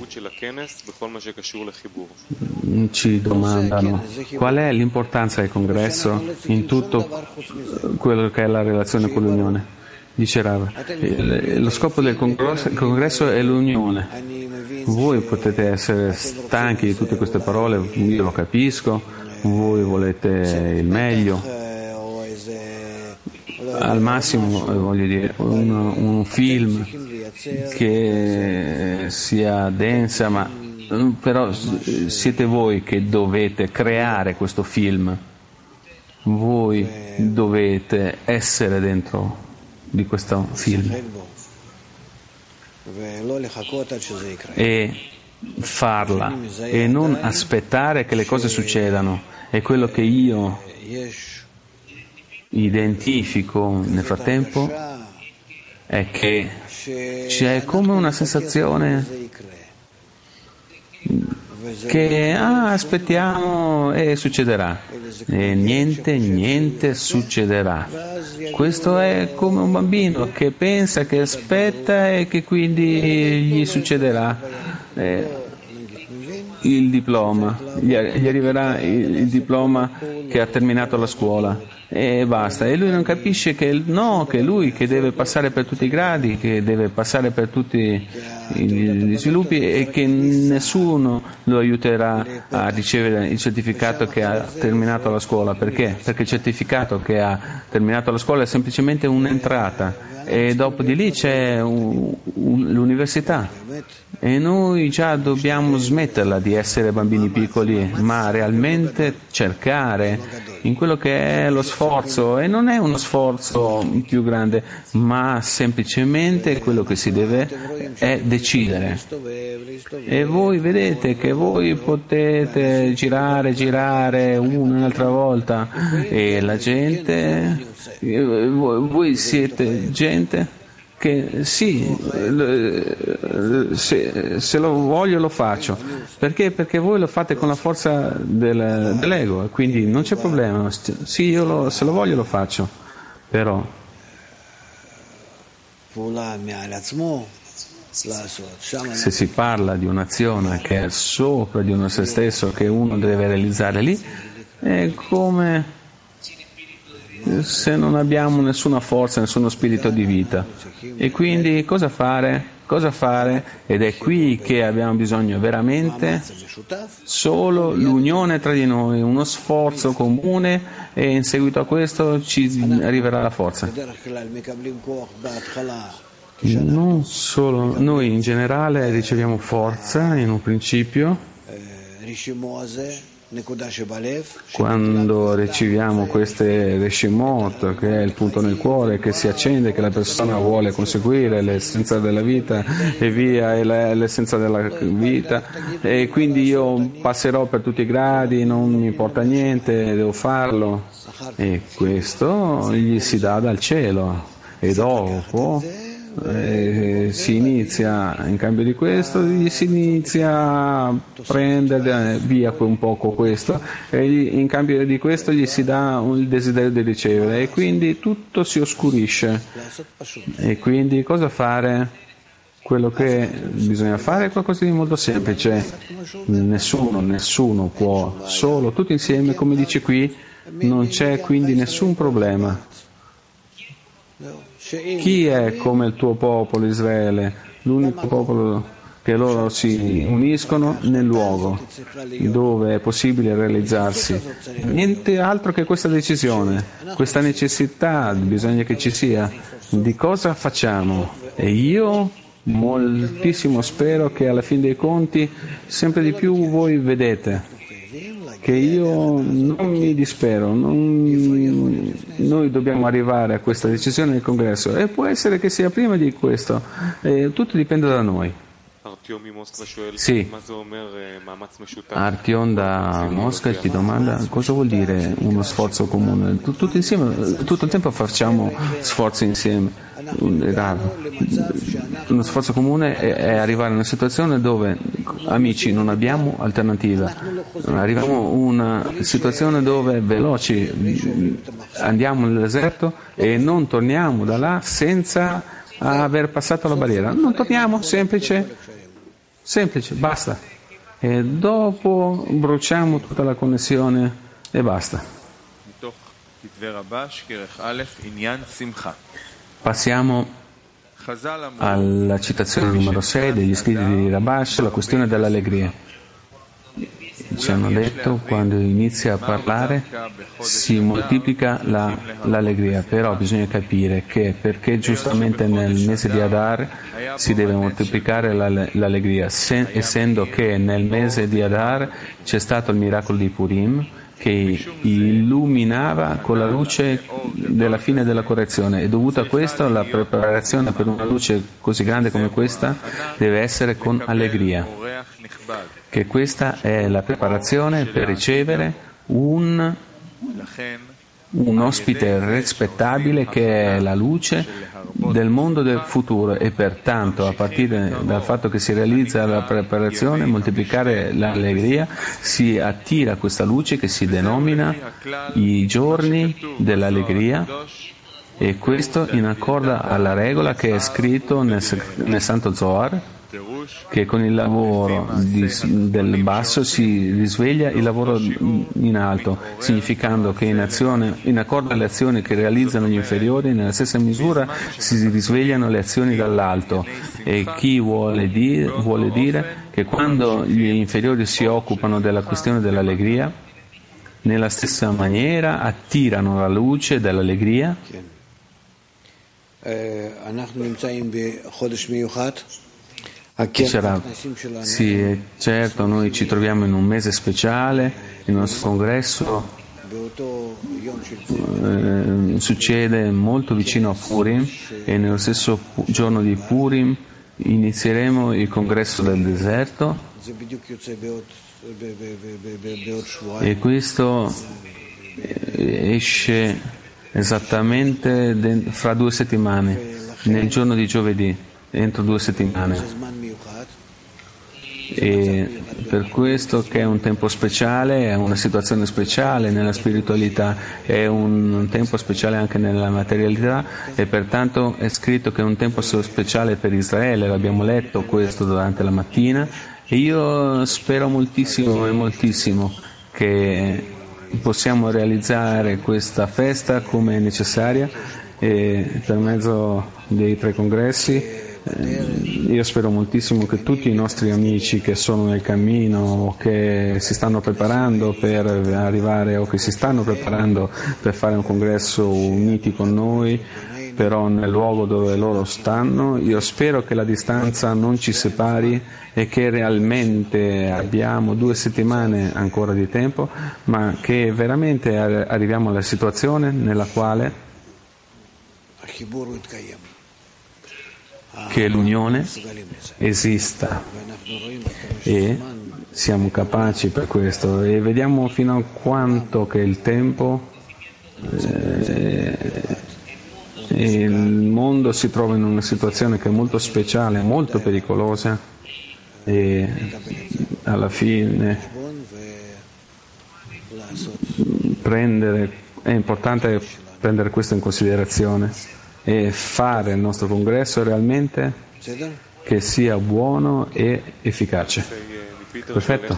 Ci domandano qual è l'importanza del congresso in tutto quello che è la relazione con l'unione. Dice Rav, lo scopo del congresso è l'unione. Voi potete essere stanchi di tutte queste parole, io lo capisco, voi volete il meglio. Al massimo, voglio dire, un, un film che sia densa, ma però siete voi che dovete creare questo film, voi dovete essere dentro di questo film e farla, e non aspettare che le cose succedano. È quello che io identifico nel frattempo, è che c'è come una sensazione che ah, aspettiamo e succederà, e niente, niente succederà. Questo è come un bambino che pensa, che aspetta e che quindi gli succederà eh, il diploma, gli, gli arriverà il, il diploma che ha terminato la scuola e basta, e lui non capisce che no, che lui che deve passare per tutti i gradi, che deve passare per tutti gli sviluppi, e che nessuno lo aiuterà a ricevere il certificato che ha terminato la scuola. Perché? Perché il certificato che ha terminato la scuola è semplicemente un'entrata, e dopo di lì c'è un, un, l'università, e noi già dobbiamo smetterla di essere bambini piccoli, ma realmente cercare in quello che è lo sforzo, e non è uno sforzo più grande, ma semplicemente quello che si deve è decidere. E voi vedete che voi potete girare, girare una un'altra volta, e la gente, voi siete gente che sì, se, se lo voglio lo faccio. Perché? Perché voi lo fate con la forza del, dell'ego, e quindi non c'è problema. Sì, io lo, se lo voglio lo faccio. Però se si parla di un'azione che è sopra di uno se stesso, che uno deve realizzare lì, è come se non abbiamo nessuna forza, nessuno spirito di vita. E quindi cosa fare? Cosa fare? Ed è qui che abbiamo bisogno veramente solo l'unione tra di noi, uno sforzo comune, e in seguito a questo ci arriverà la forza. Non solo, noi in generale riceviamo forza in un principio quando riceviamo queste Reshimot, che è il punto nel cuore che si accende, che la persona vuole conseguire l'essenza della vita e via, è l'essenza della vita, e quindi io passerò per tutti i gradi, non mi importa niente, devo farlo, e questo gli si dà dal cielo, e dopo Eh, si inizia, in cambio di questo, gli si inizia a prendere via un poco questo, e gli, in cambio di questo gli si dà un, il desiderio di ricevere, e quindi tutto si oscurisce. E quindi cosa fare? Quello che bisogna fare è qualcosa di molto semplice. Nessuno, nessuno può, solo tutti insieme, come dice qui, non c'è quindi nessun problema. Chi è come il tuo popolo Israele? L'unico popolo che loro si uniscono nel luogo dove è possibile realizzarsi. Niente altro che questa decisione, questa necessità, bisogna che ci sia. Di cosa facciamo? E io moltissimo spero che alla fine dei conti sempre di più voi vedete che io non mi dispero, non, noi dobbiamo arrivare a questa decisione del congresso, e può essere che sia prima di questo, eh, tutto dipende da noi. Sì, Artion da Mosca ti domanda cosa vuol dire uno sforzo comune. Tutti insieme, tutto il tempo facciamo sforzi insieme. Uno sforzo comune è, è arrivare a una situazione dove, amici, non abbiamo alternativa. Arriviamo a una situazione dove veloci andiamo nel deserto e non torniamo da là senza aver passato la barriera. Non torniamo, semplice. Semplice, basta. E dopo bruciamo tutta la connessione e basta. Passiamo alla citazione numero sei degli scritti di Rabash, la questione dell'allegria. Ci hanno detto, quando inizia a parlare si moltiplica la, l'allegria, però bisogna capire che perché giustamente nel mese di Adar si deve moltiplicare l'allegria, se, essendo che nel mese di Adar c'è stato il miracolo di Purim che illuminava con la luce della fine della correzione, e dovuto a questo la preparazione per una luce così grande come questa deve essere con allegria, che questa è la preparazione per ricevere un, un ospite rispettabile che è la luce del mondo del futuro, e pertanto a partire dal fatto che si realizza la preparazione, moltiplicare l'allegria, si attira questa luce che si denomina i giorni dell'allegria, e questo in accordo alla regola che è scritto nel, nel Santo Zohar, che con il lavoro di, del basso si risveglia il lavoro in alto, significando che in, azione, in accordo alle azioni che realizzano gli inferiori, nella stessa misura si risvegliano le azioni dall'alto, e chi vuole dire, vuole dire che quando gli inferiori si occupano della questione dell'allegria, nella stessa maniera attirano la luce dell'allegria. Sarà, sì, certo, noi ci troviamo in un mese speciale, il nostro congresso eh, succede molto vicino a Purim, e nello stesso giorno di Purim inizieremo il congresso del deserto, e questo esce esattamente fra due settimane, nel giorno di giovedì, entro due settimane. E per questo che è un tempo speciale, è una situazione speciale nella spiritualità, è un tempo speciale anche nella materialità, e pertanto è scritto che è un tempo speciale per Israele. L'abbiamo letto questo durante la mattina, e io spero moltissimo e moltissimo che possiamo realizzare questa festa come è necessaria e per mezzo dei tre congressi. Io spero moltissimo che tutti i nostri amici che sono nel cammino o che si stanno preparando per arrivare o che si stanno preparando per fare un congresso uniti con noi, però nel luogo dove loro stanno, io spero che la distanza non ci separi e che realmente abbiamo due settimane ancora di tempo, ma che veramente arriviamo alla situazione nella quale che l'unione esista e siamo capaci per questo e vediamo fino a quanto che il tempo eh, il mondo si trova in una situazione che è molto speciale, molto pericolosa e alla fine prendere, è importante prendere questo in considerazione e fare il nostro congresso realmente che sia buono e efficace. Perfetto.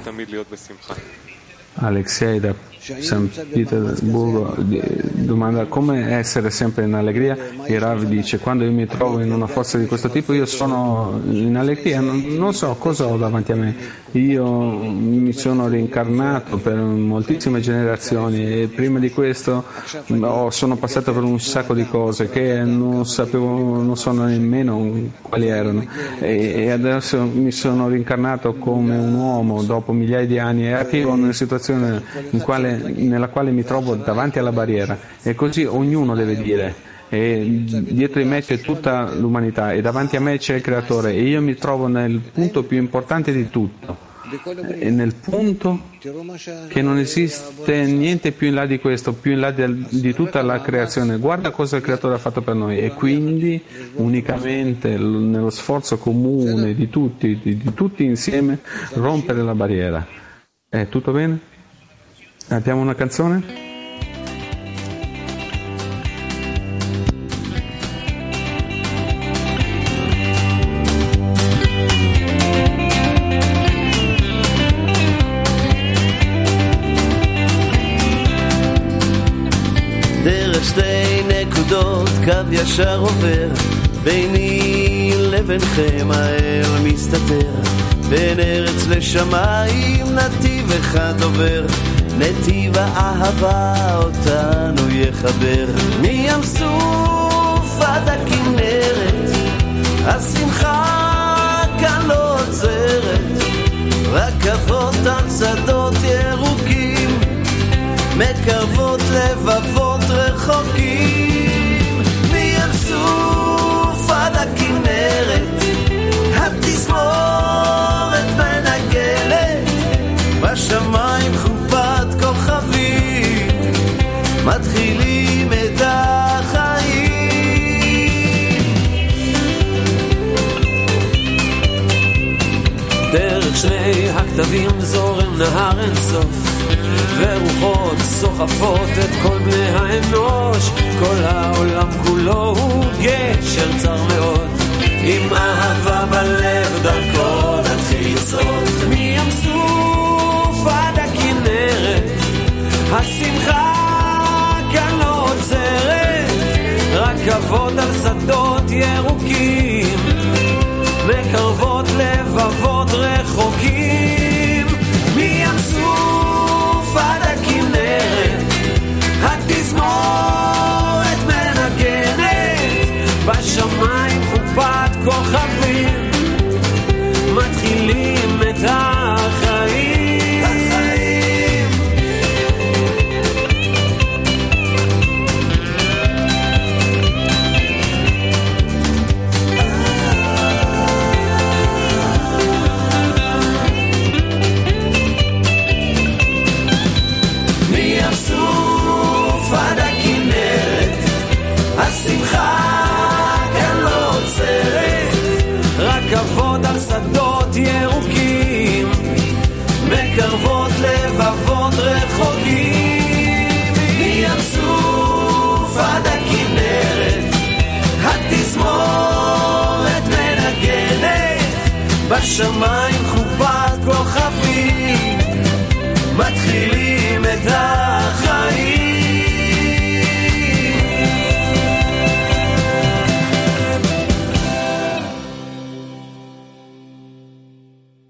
Alexei da San Pietroburgo domanda come essere sempre in allegria e Rav dice quando io mi trovo in una forza di questo tipo io sono in allegria, non, non so cosa ho davanti a me, io mi sono reincarnato per moltissime generazioni e prima di questo oh, sono passato per un sacco di cose che non sapevo, non so nemmeno quali erano e, e adesso mi sono reincarnato come un uomo dopo migliaia di anni e arrivo in una situazione in quale nella quale mi trovo davanti alla barriera e così ognuno deve dire e dietro di me c'è tutta l'umanità e davanti a me c'è il creatore e io mi trovo nel punto più importante di tutto e nel punto che non esiste niente più in là di questo, più in là di, di tutta la creazione. Guarda cosa il creatore ha fatto per noi e quindi unicamente nello sforzo comune di tutti, di, di tutti insieme rompere la barriera. È tutto bene? Abbiamo una canzone? דרך שתי נקודות קו ישר עובר ביני לבינכם האל מסתתר בין ארץ לשמיים נתיב אחד עובר נתיב האהבה אותנו יחבר מים סוף עד הכנרת השמחה כאן לא עוצרת רכבות על שדות ירוקים מקרבות לבבות רחוקים מים סוף עד הכנרת התזמורת מנגנת בשמיים חופת כוכבים מתחילים את החיים דרך שני הכתבים זורם נהר אינסוף ורוחות סוחפות את כל בני האנוש כל העולם כולו הוא גשר צר מאוד עם אהבה בלב דרכו נתחיל לצעוד מים סוף עד הכנרת השמחה כאן לא עוצרת רכבות על שדות ירוקים מקרבות לבבות רחוקים מים סוף עד הכנרת התזמורת מנגנת בשמיים חופת כוכבים מתחילים את החיים החיים מים סוף עד הכנרת השמחה כאן לא עוצרת רכבות על שדות ירוקים מקרבות לבבות רחוקים מים סוף עד הכנרת התזמורת מנגנת בשמיים חופת כוכבים מתחילים